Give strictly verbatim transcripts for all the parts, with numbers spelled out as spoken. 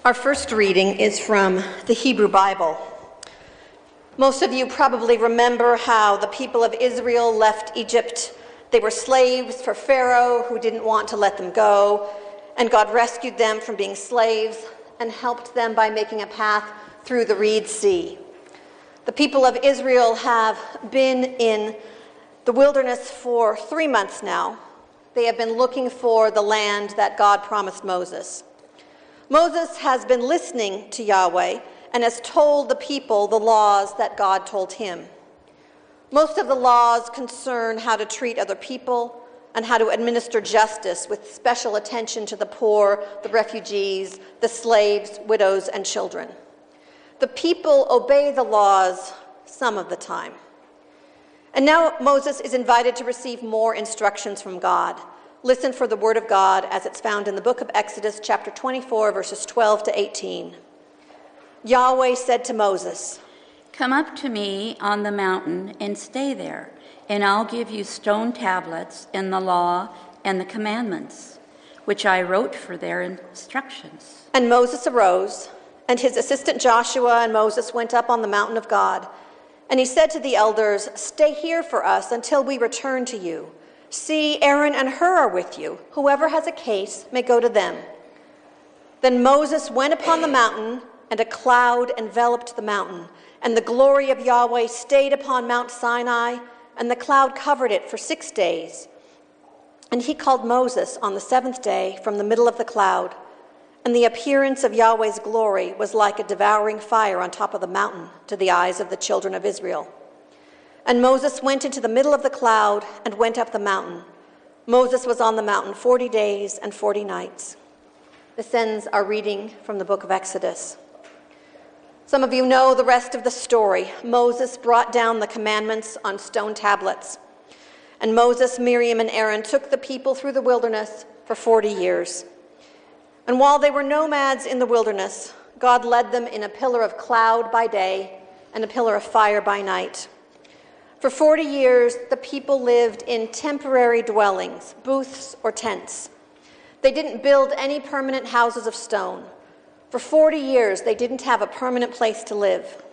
Our first reading is from the Hebrew Bible. Most of you probably remember how the people of Israel left Egypt. They were slaves for Pharaoh, who didn't want to let them go, and God rescued them from being slaves and helped them by making a path through the Reed Sea. The people of Israel have been in the wilderness for three months now. They have been looking for the land that God promised Moses. Moses has been listening to Yahweh and has told the people the laws that God told him. Most of the laws concern how to treat other people and how to administer justice with special attention to the poor, the refugees, the slaves, widows, and children. The people obey the laws some of the time. And now Moses is invited to receive more instructions from God. Listen for the word of God as it's found in the book of Exodus, chapter twenty-four, verses twelve to eighteen. Yahweh said to Moses, "Come up to me on the mountain and stay there, and I'll give you stone tablets and the law and the commandments, which I wrote for their instructions." And Moses arose, and his assistant Joshua and Moses went up on the mountain of God. And he said to the elders, "Stay here for us until we return to you. See, Aaron and Hur are with you. Whoever has a case may go to them." Then Moses went upon the mountain, and a cloud enveloped the mountain, and the glory of Yahweh stayed upon Mount Sinai, and the cloud covered it for six days. And he called Moses on the seventh day from the middle of the cloud, and the appearance of Yahweh's glory was like a devouring fire on top of the mountain to the eyes of the children of Israel. And Moses went into the middle of the cloud and went up the mountain. Moses was on the mountain forty days and forty nights. This ends our reading from the book of Exodus. Some of you know the rest of the story. Moses brought down the commandments on stone tablets. And Moses, Miriam, and Aaron took the people through the wilderness for forty years. And while they were nomads in the wilderness, God led them in a pillar of cloud by day and a pillar of fire by night. For forty years, the people lived in temporary dwellings, booths or tents. They didn't build any permanent houses of stone. For forty years, they didn't have a permanent place to live.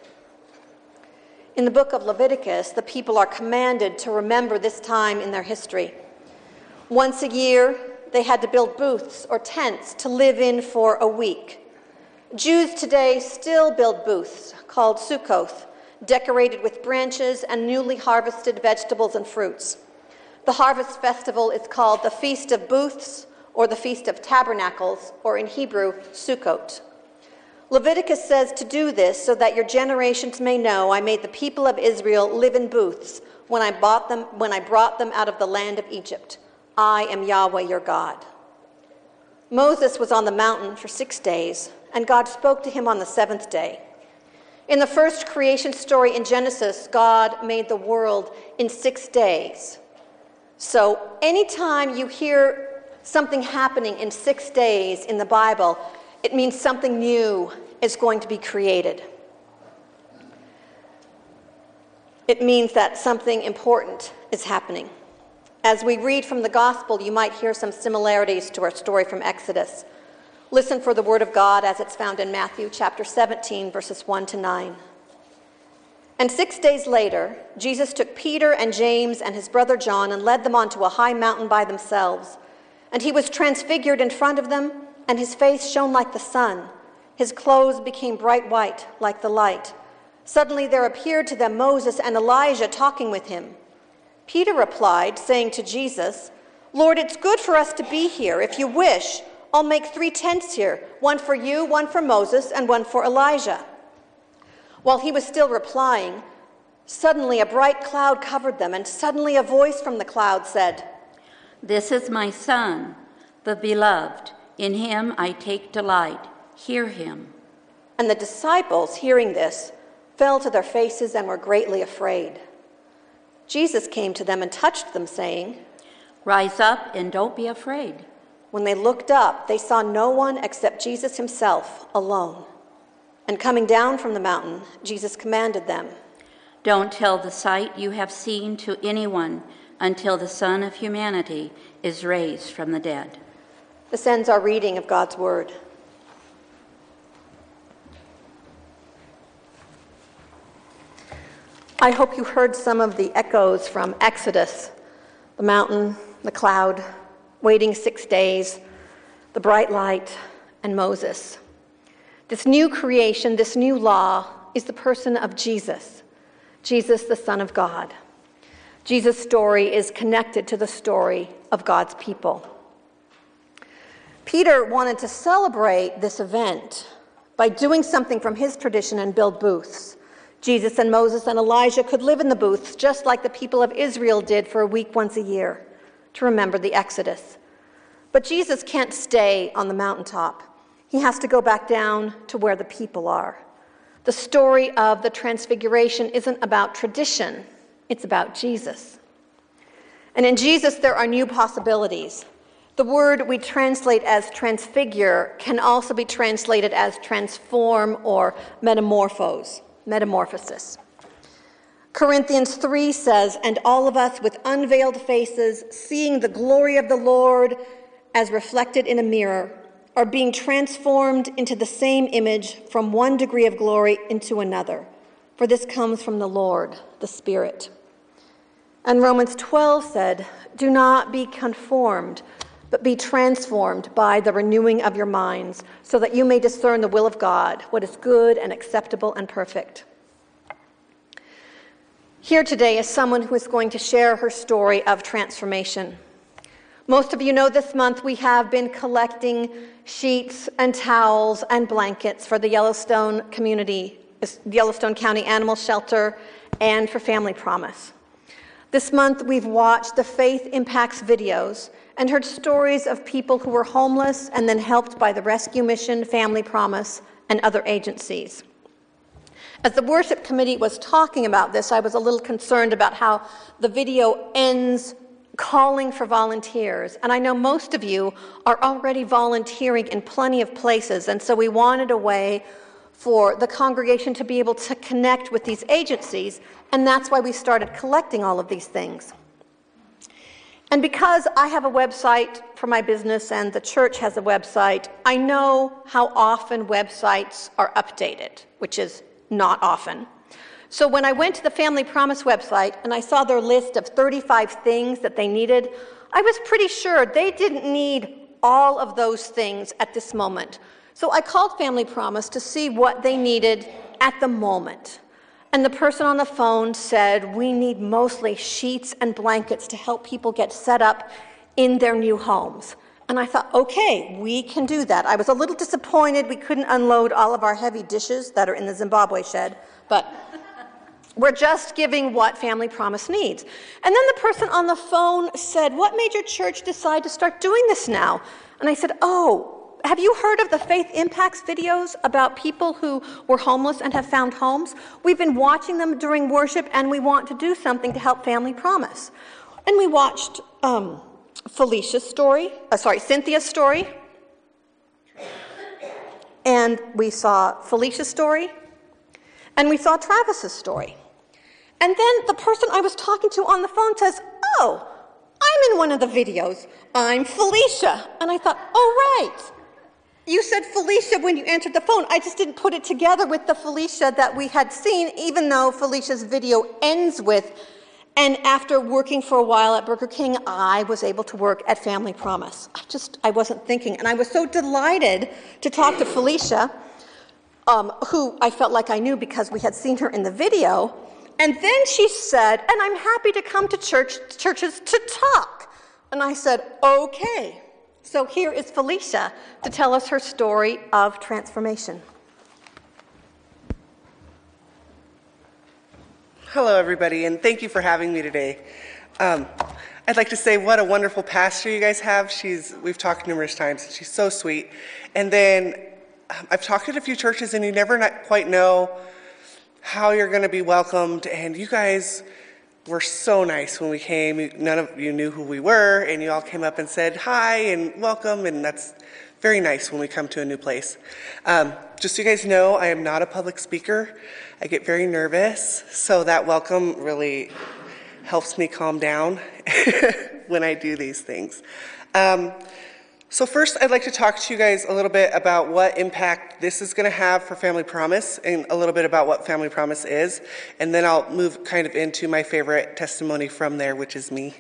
In the book of Leviticus, the people are commanded to remember this time in their history. Once a year, they had to build booths or tents to live in for a week. Jews today still build booths called Sukkoth, decorated with branches and newly harvested vegetables and fruits. The harvest festival is called the Feast of Booths or the Feast of Tabernacles, or in Hebrew, Sukkot. Leviticus says to do this so that your generations may know I made the people of Israel live in booths when I bought them, when I brought them out of the land of Egypt. I am Yahweh your God. Moses was on the mountain for six days, and God spoke to him on the seventh day. In the first creation story in Genesis, God made the world in six days. So anytime you hear something happening in six days in the Bible, it means something new is going to be created. It means that something important is happening. As we read from the gospel, you might hear some similarities to our story from Exodus. Listen for the word of God as it's found in Matthew chapter seventeen, verses one to nine. And six days later, Jesus took Peter and James and his brother John and led them onto a high mountain by themselves. And he was transfigured in front of them, and his face shone like the sun. His clothes became bright white like the light. Suddenly there appeared to them Moses and Elijah talking with him. Peter replied, saying to Jesus, "Lord, it's good for us to be here. If you wish, I'll make three tents here, one for you, one for Moses, and one for Elijah." While he was still replying, suddenly a bright cloud covered them, and suddenly a voice from the cloud said, "This is my son, the beloved. In him I take delight. Hear him." And the disciples, hearing this, fell to their faces and were greatly afraid. Jesus came to them and touched them, saying, "Rise up and don't be afraid." When they looked up, they saw no one except Jesus himself alone. And coming down from the mountain, Jesus commanded them, "Don't tell the sight you have seen to anyone until the Son of Humanity is raised from the dead." This ends our reading of God's word. I hope you heard some of the echoes from Exodus, the mountain, the cloud, waiting six days, the bright light, and Moses. This new creation, this new law, is the person of Jesus, Jesus, the Son of God. Jesus' story is connected to the story of God's people. Peter wanted to celebrate this event by doing something from his tradition and build booths. Jesus and Moses and Elijah could live in the booths just like the people of Israel did for a week once a year to remember the Exodus. But Jesus can't stay on the mountaintop. He has to go back down to where the people are. The story of the Transfiguration isn't about tradition. It's about Jesus. And in Jesus, there are new possibilities. The word we translate as transfigure can also be translated as transform or metamorphose. Metamorphosis. Corinthians three says, "And all of us with unveiled faces, seeing the glory of the Lord as reflected in a mirror, are being transformed into the same image from one degree of glory into another. For this comes from the Lord, the Spirit." And Romans twelve said, "Do not be conformed, but be transformed by the renewing of your minds, so that you may discern the will of God, what is good and acceptable and perfect." Here today is someone who is going to share her story of transformation. Most of you know this month we have been collecting sheets and towels and blankets for the Yellowstone community, Yellowstone County Animal Shelter, and for Family Promise. This month we've watched the Faith Impacts videos and heard stories of people who were homeless and then helped by the Rescue Mission, Family Promise, and other agencies. As the worship committee was talking about this, I was a little concerned about how the video ends calling for volunteers. And I know most of you are already volunteering in plenty of places, and so we wanted a way for the congregation to be able to connect with these agencies, and that's why we started collecting all of these things. And because I have a website for my business and the church has a website, I know how often websites are updated, which is not often. So when I went to the Family Promise website and I saw their list of thirty-five things that they needed, I was pretty sure they didn't need all of those things at this moment. So I called Family Promise to see what they needed at the moment. And the person on the phone said, "We need mostly sheets and blankets to help people get set up in their new homes." And I thought, okay, we can do that. I was a little disappointed we couldn't unload all of our heavy dishes that are in the Zimbabwe shed, but we're just giving what Family Promise needs. And then the person on the phone said, "What made your church decide to start doing this now?" And I said, "Oh, have you heard of the Faith Impacts videos about people who were homeless and have found homes? We've been watching them during worship, and we want to do something to help Family Promise." And we watched um, Felicia's story, uh, sorry, Cynthia's story, and we saw Felicia's story, and we saw Travis's story. And then the person I was talking to on the phone says, "Oh, I'm in one of the videos. I'm Felicia." And I thought, oh, right. You said Felicia when you answered the phone. I just didn't put it together with the Felicia that we had seen, even though Felicia's video ends with, "And after working for a while at Burger King, I was able to work at Family Promise." I just, I wasn't thinking. And I was so delighted to talk to Felicia, um, who I felt like I knew because we had seen her in the video. And then she said, "And I'm happy to come to church churches to talk." And I said, okay. So here is Felicia to tell us her story of transformation. Hello, everybody, and thank you for having me today. Um, I'd like to say what a wonderful pastor you guys have. She's we've talked numerous times. She's so sweet. And then um, I've talked at a few churches, and you never not quite know how you're going to be welcomed. And you guys were so nice when we came. None of you knew who we were, and you all came up and said hi and welcome, and that's very nice when we come to a new place. Um, just so you guys know, I am not a public speaker. I get very nervous, so that welcome really helps me calm down when I do these things. Um, So first, I'd like to talk to you guys a little bit about what impact this is going to have for Family Promise, and a little bit about what Family Promise is, and then I'll move kind of into my favorite testimony from there, which is me.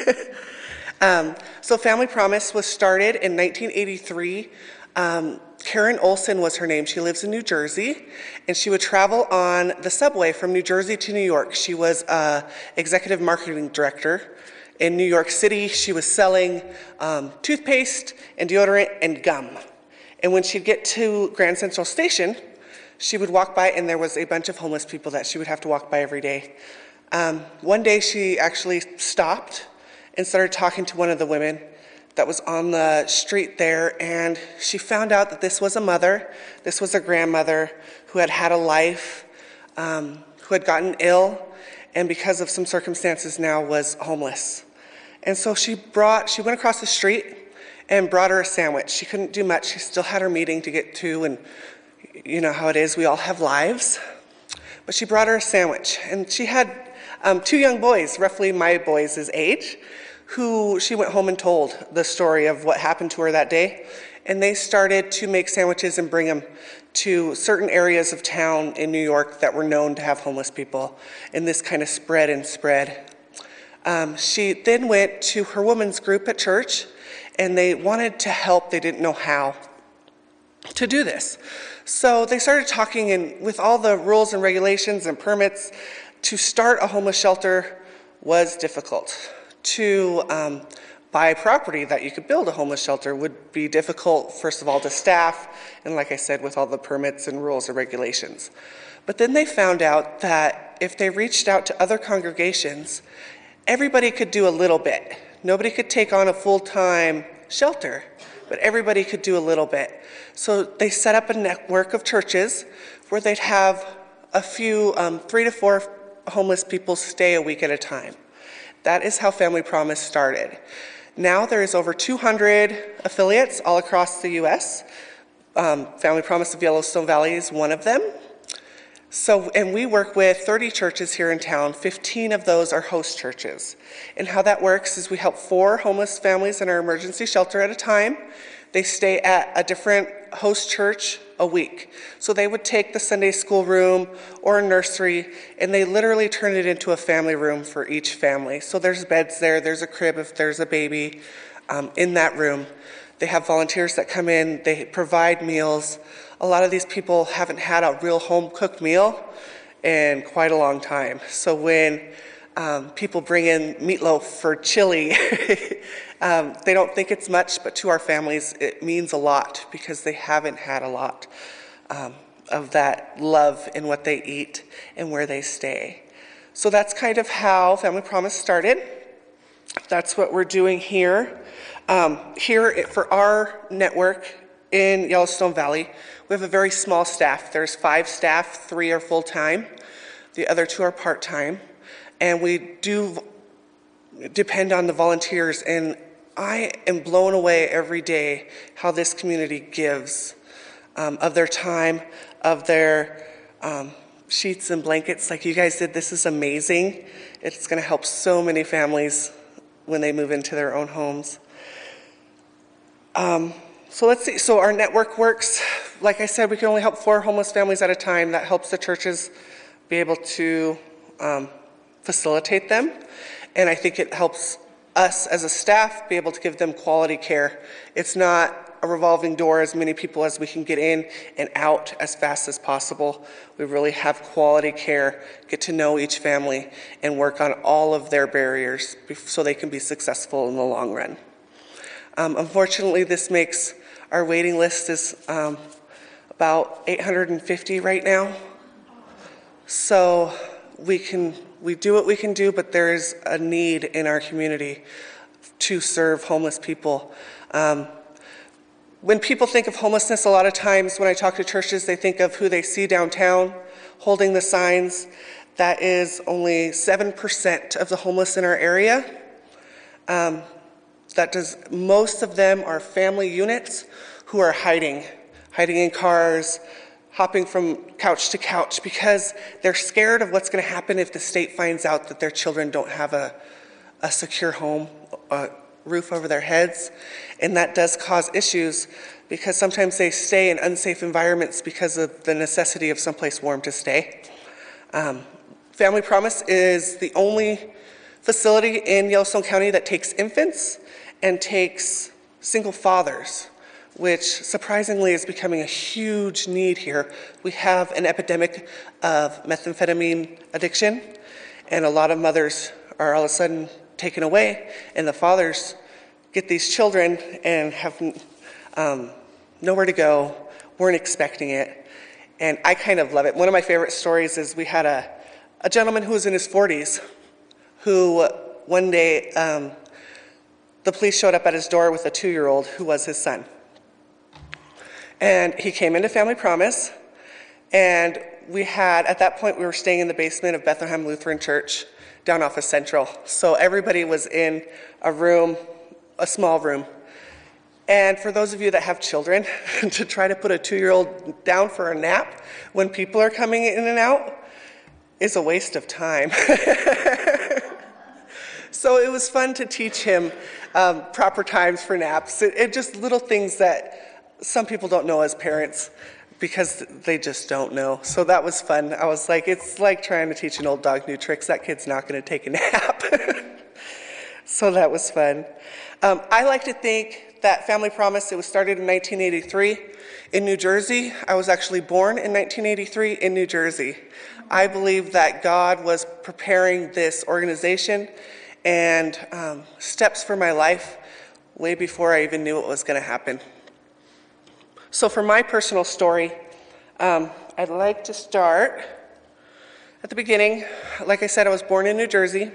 um, so Family Promise was started in nineteen eighty-three. Um, Karen Olson was her name. She lives in New Jersey, and she would travel on the subway from New Jersey to New York. She was uh, executive marketing director. In New York City, she was selling um, toothpaste and deodorant and gum. And when she'd get to Grand Central Station, she would walk by, and there was a bunch of homeless people that she would have to walk by every day. Um, one day, she actually stopped and started talking to one of the women that was on the street there, and she found out that this was a mother, this was a grandmother who had had a life, um, who had gotten ill, and because of some circumstances now was homeless. And so she brought, she went across the street and brought her a sandwich. She couldn't do much. She still had her meeting to get to, and you know how it is, we all have lives. But she brought her a sandwich, and she had um, two young boys, roughly my boys' age, who she went home and told the story of what happened to her that day. And they started to make sandwiches and bring them to certain areas of town in New York that were known to have homeless people. And this kind of spread and spread. Um, she then went to her women's group at church, and they wanted to help. They didn't know how to do this. So they started talking, and with all the rules and regulations and permits, to start a homeless shelter was difficult. To um, buy property that you could build a homeless shelter would be difficult, first of all, to staff, and like I said, with all the permits and rules and regulations. But then they found out that if they reached out to other congregations, everybody could do a little bit. Nobody could take on a full-time shelter, but everybody could do a little bit. So they set up a network of churches where they'd have a few, um, three to four homeless people stay a week at a time. That is how Family Promise started. Now there is over two hundred affiliates all across the U S. Um, Family Promise of Yellowstone Valley is one of them. So, and we work with thirty churches here in town. fifteen of those are host churches. And how that works is we help four homeless families in our emergency shelter at a time. They stay at a different host church a week. So they would take the Sunday school room or a nursery, and they literally turn it into a family room for each family. So there's beds there, there's a crib if there's a baby um, in that room. They have volunteers that come in, they provide meals. A lot of these people haven't had a real home-cooked meal in quite a long time. So when um, people bring in meatloaf for chili, um, they don't think it's much, but to our families it means a lot because they haven't had a lot um, of that love in what they eat and where they stay. So that's kind of how Family Promise started. That's what we're doing here. Um, here for our network in Yellowstone Valley, we have a very small staff. There's five staff, three are full-time, the other two are part-time, and we do depend on the volunteers, and I am blown away every day how this community gives um, of their time, of their um, sheets and blankets like you guys did. This is amazing. It's going to help so many families when they move into their own homes. Um, so let's see. So our network works. Like I said, we can only help four homeless families at a time. That helps the churches be able to um, facilitate them. And I think it helps us as a staff be able to give them quality care. It's not a revolving door, as many people as we can get in and out as fast as possible. We really have quality care, get to know each family, and work on all of their barriers so they can be successful in the long run. Um, unfortunately, this makes our waiting list is um, about eight hundred fifty right now. So we can we do what we can do, but there is a need in our community to serve homeless people. Um, when people think of homelessness, a lot of times when I talk to churches, they think of who they see downtown holding the signs. That is only seven percent of the homeless in our area. Um, that does, most of them are family units who are hiding, hiding in cars, hopping from couch to couch because they're scared of what's going to happen if the state finds out that their children don't have a, a secure home, uh, roof over their heads, and that does cause issues because sometimes they stay in unsafe environments because of the necessity of someplace warm to stay. Um, Family Promise is the only facility in Yellowstone County that takes infants and takes single fathers, which surprisingly is becoming a huge need here. We have an epidemic of methamphetamine addiction, and a lot of mothers are all of a sudden taken away, and the fathers get these children and have um, nowhere to go, weren't expecting it, and I kind of love it. One of my favorite stories is we had a, a gentleman who was in his forties who one day um, the police showed up at his door with a two-year-old who was his son. And he came into Family Promise, and we had, at that point, we were staying in the basement of Bethlehem Lutheran Church down off of Central. So everybody was in a room, a small room. And for those of you that have children, to try to put a two-year-old down for a nap when people are coming in and out is a waste of time. So it was fun to teach him um, proper times for naps. It, it just little things that some people don't know as parents because they just don't know. So that was fun. I was like, it's like trying to teach an old dog new tricks. That kid's not going to take a nap. So that was fun. Um, I like to think that Family Promise, it was started in nineteen eighty-three in New Jersey. I was actually born in nineteen eighty-three in New Jersey. I believe that God was preparing this organization and um, steps for my life way before I even knew what was going to happen. So for my personal story, um, I'd like to start at the beginning. Like I said, I was born in New Jersey.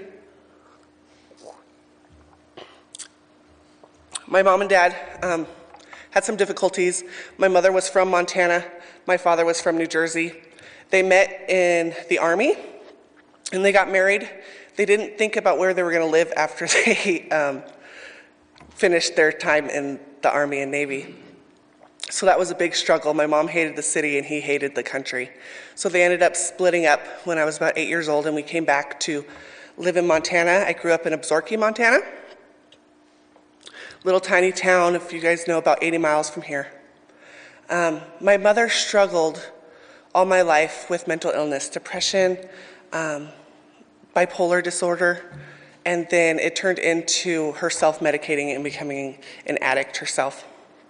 My mom and dad um, had some difficulties. My mother was from Montana. My father was from New Jersey. They met in the Army, and they got married. They didn't think about where they were going to live after they um, finished their time in the Army and Navy. So that was a big struggle. My mom hated the city, and he hated the country. So they ended up splitting up when I was about eight years old, and we came back to live in Montana. I grew up in Absaroka, Montana. Little tiny town, if you guys know, about eighty miles from here. Um, my mother struggled all my life with mental illness, depression, um, bipolar disorder, and then it turned into her self-medicating and becoming an addict herself.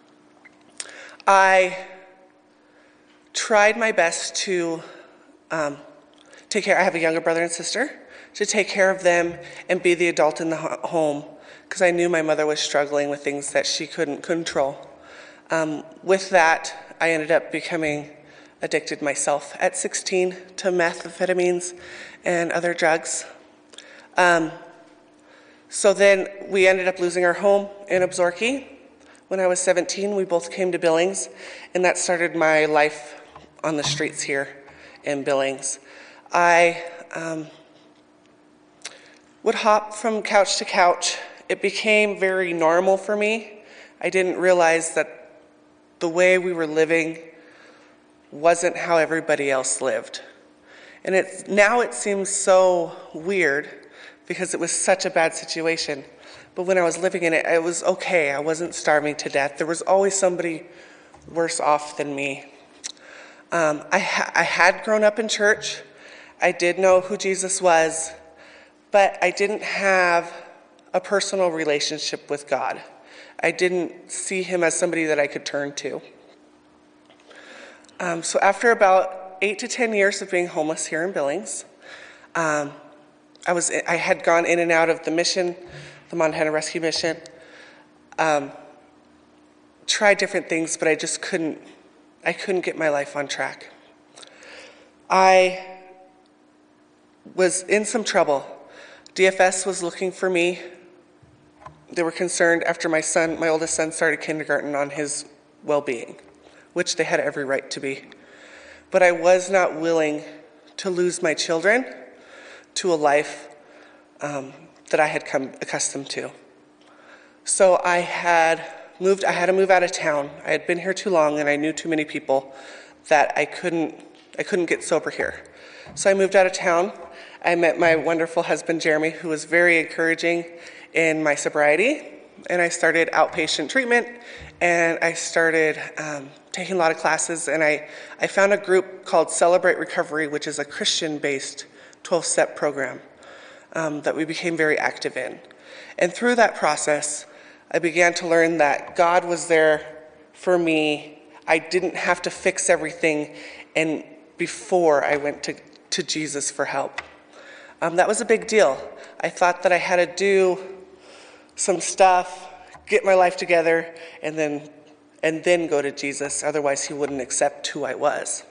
I tried my best to um, take care, I have a younger brother and sister, to take care of them and be the adult in the home, because I knew my mother was struggling with things that she couldn't control. Um, with that, I ended up becoming addicted myself at sixteen to methamphetamines and other drugs. Um, so then we ended up losing our home in Absaroka. When I was seventeen, we both came to Billings, and that started my life on the streets here in Billings. I um, would hop from couch to couch. It became very normal for me. I didn't realize that the way we were living wasn't how everybody else lived. And it's, now it seems so weird because it was such a bad situation. But when I was living in it, it was okay. I wasn't starving to death. There was always somebody worse off than me. Um, I, ha- I had grown up in church. I did know who Jesus was, but I didn't have a personal relationship with God. I didn't see him as somebody that I could turn to. Um, so after about eight to ten years of being homeless here in Billings, um, I was I had gone in and out of the mission, the Montana Rescue Mission, um, tried different things, but I just couldn't, I couldn't get my life on track. I was in some trouble. D F S was looking for me. They were concerned after my son, my oldest son, started kindergarten on his well-being, which they had every right to be. But I was not willing to lose my children to a life um, that I had come accustomed to. So I had moved, I had to move out of town. I had been here too long, and I knew too many people that I couldn't, I couldn't get sober here. So I moved out of town. I met my wonderful husband, Jeremy, who was very encouraging in my sobriety. and I started outpatient treatment, and I started um, taking a lot of classes, and I, I found a group called Celebrate Recovery, which is a Christian-based twelve-step program um, that we became very active in. And through that process, I began to learn that God was there for me. I didn't have to fix everything and before I went to, to Jesus for help. Um, that was a big deal. I thought that I had to do some stuff, get my life together, and then and then go to Jesus. Otherwise, he wouldn't accept who I was.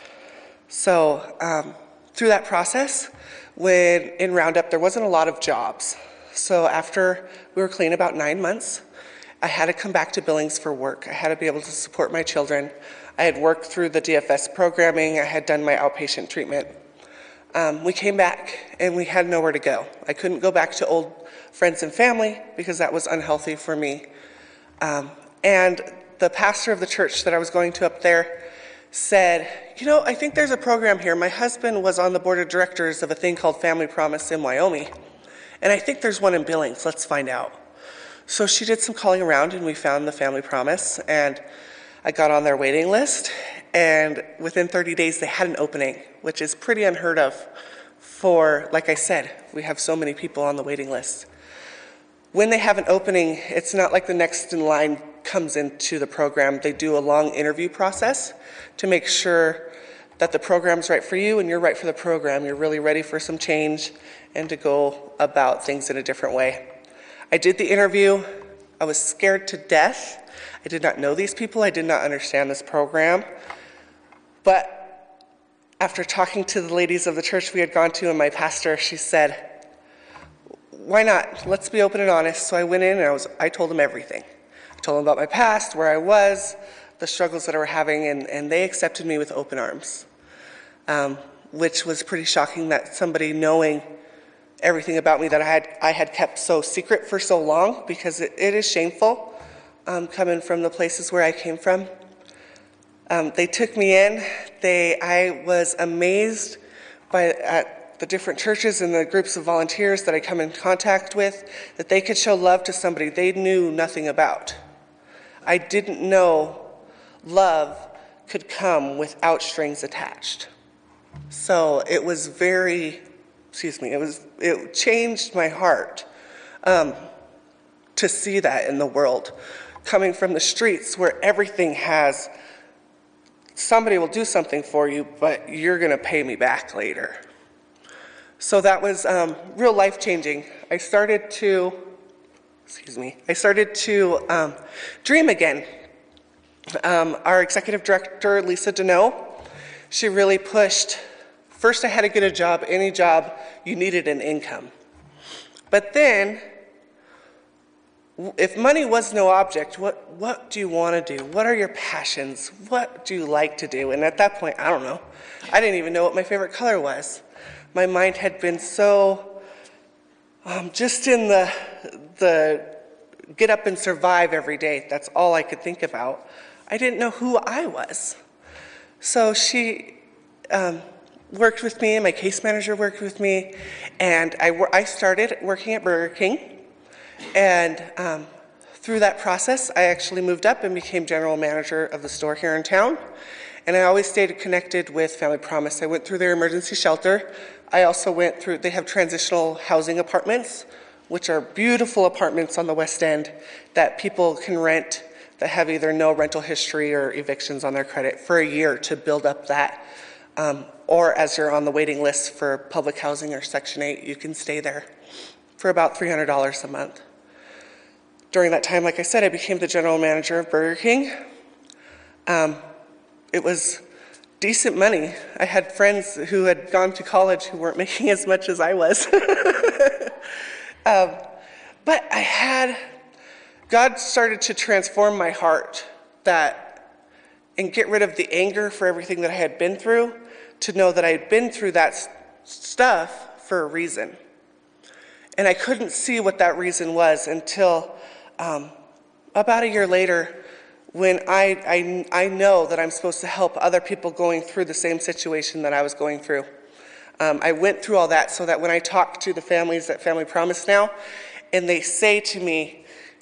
So um, through that process, when in Roundup, there wasn't a lot of jobs. So after we were clean about nine months, I had to come back to Billings for work. I had to be able to support my children. I had worked through the D F S programming. I had done my outpatient treatment. Um, we came back, and we had nowhere to go. I couldn't go back to old friends and family because that was unhealthy for me. Um, and the pastor of the church that I was going to up there said, you know, I think there's a program here. My husband was on the board of directors of a thing called Family Promise in Wyoming, and I think there's one in Billings. Let's find out. So she did some calling around, and we found the Family Promise, and I got on their waiting list, and within thirty days they had an opening, which is pretty unheard of for, like I said, we have so many people on the waiting list. When they have an opening, it's not like the next in line comes into the program. They do a long interview process to make sure that the program's right for you and you're right for the program. You're really ready for some change and to go about things in a different way. I did the interview. I was scared to death. I did not know these people. I did not understand this program. But after talking to the ladies of the church we had gone to and my pastor, she said, why not? Let's be open and honest. So I went in and I was I told them everything. I told them about my past, where I was, the struggles that I were having, and, and they accepted me with open arms, um, which was pretty shocking that somebody knowing everything about me that I had I had kept so secret for so long, because it, it is shameful um, coming from the places where I came from. Um, they took me in. They I was amazed by at the different churches and the groups of volunteers that I come in contact with, that they could show love to somebody they knew nothing about. I didn't know love could come without strings attached. So it was very, excuse me, it was it changed my heart um, to see that in the world. Coming from the streets where everything has, somebody will do something for you, but you're going to pay me back later. So that was um, real life-changing. I started to, excuse me, I started to um, dream again. Um, our executive director, Lisa Deneau, she really pushed, first I had to get a job. Any job, you needed an income. But then, if money was no object, what, what do you want to do? What are your passions? What do you like to do? And at that point, I don't know. I didn't even know what my favorite color was. My mind had been so um, just in the the get up and survive every day. That's all I could think about. I didn't know who I was. So she um, worked with me, and my case manager worked with me, and I, I started working at Burger King. And um, through that process, I actually moved up and became general manager of the store here in town. And I always stayed connected with Family Promise. I went through their emergency shelter. I also went through, they have transitional housing apartments, which are beautiful apartments on the West End that people can rent that have either no rental history or evictions on their credit for a year to build up that. Um, or as you're on the waiting list for public housing or Section eight, you can stay there for about three hundred dollars a month. During that time, like I said, I became the general manager of Burger King. Um, it was decent money. I had friends who had gone to college who weren't making as much as I was. um, but I had, God started to transform my heart that, and get rid of the anger for everything that I had been through, to know that I had been through that stuff for a reason. And I couldn't see what that reason was until um, about a year later, when I, I, I know that I'm supposed to help other people going through the same situation that I was going through. Um, I went through all that so that when I talk to the families at Family Promise now, and they say to me,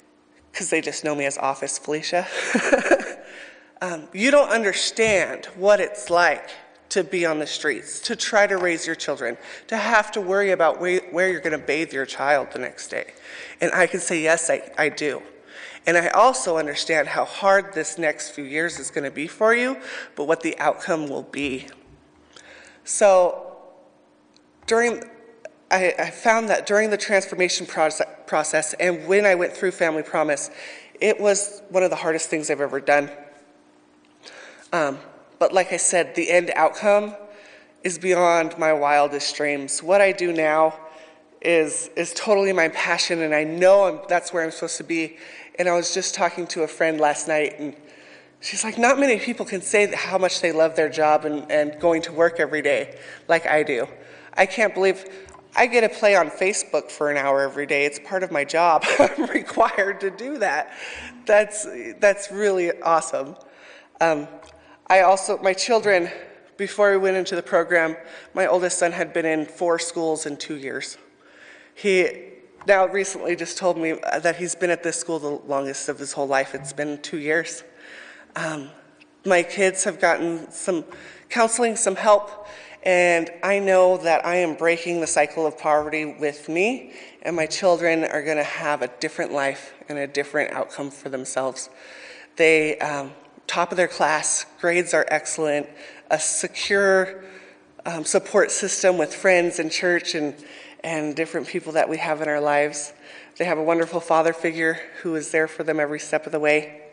because they just know me as Office Felicia. um, you don't understand what it's like to be on the streets, to try to raise your children, to have to worry about where, where you're going to bathe your child the next day. And I can say, yes, I, I do. And I also understand how hard this next few years is going to be for you, but what the outcome will be. So during, I, I found that during the transformation process, process and when I went through Family Promise, it was one of the hardest things I've ever done. Um, But like I said, the end outcome is beyond my wildest dreams. What I do now is is totally my passion, and I know I'm, that's where I'm supposed to be. And I was just talking to a friend last night, and she's like, not many people can say how much they love their job and, and going to work every day like I do. I can't believe I get to play on Facebook for an hour every day. It's part of my job. I'm required to do that. That's, that's really awesome. Um, I also, my children, before we went into the program, my oldest son had been in four schools in two years. He now recently just told me that he's been at this school the longest of his whole life. It's been two years. Um, my kids have gotten some counseling, some help, and I know that I am breaking the cycle of poverty with me, and my children are going to have a different life and a different outcome for themselves. They... Um, top of their class, grades are excellent, a secure um, support system with friends and church and, and different people that we have in our lives. They have a wonderful father figure who is there for them every step of the way.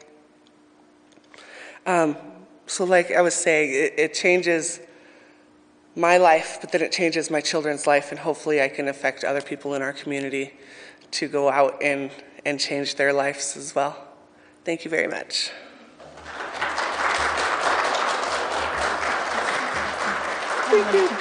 Um, so like I was saying, it, it changes my life, but then it changes my children's life, and hopefully I can affect other people in our community to go out and, and change their lives as well. Thank you very much. Thank you.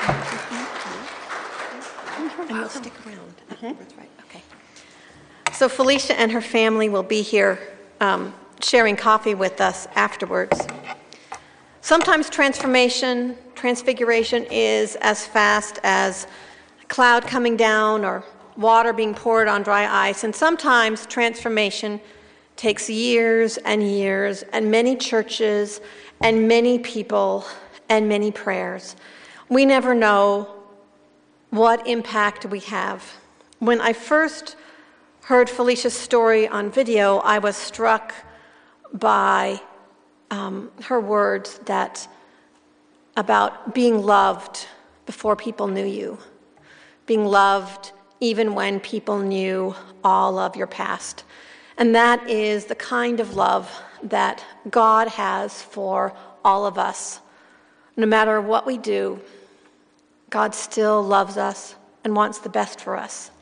And we'll stick around. Mm-hmm. That's right. Okay. So Felicia and her family will be here um, sharing coffee with us afterwards. Sometimes transformation, transfiguration is as fast as a cloud coming down or water being poured on dry ice. And sometimes transformation takes years and years and many churches and many people and many prayers. We never know what impact we have. When I first heard Felicia's story on video, I was struck by um, her words that about being loved before people knew you, being loved even when people knew all of your past. And that is the kind of love that God has for all of us. No matter what we do, God still loves us and wants the best for us.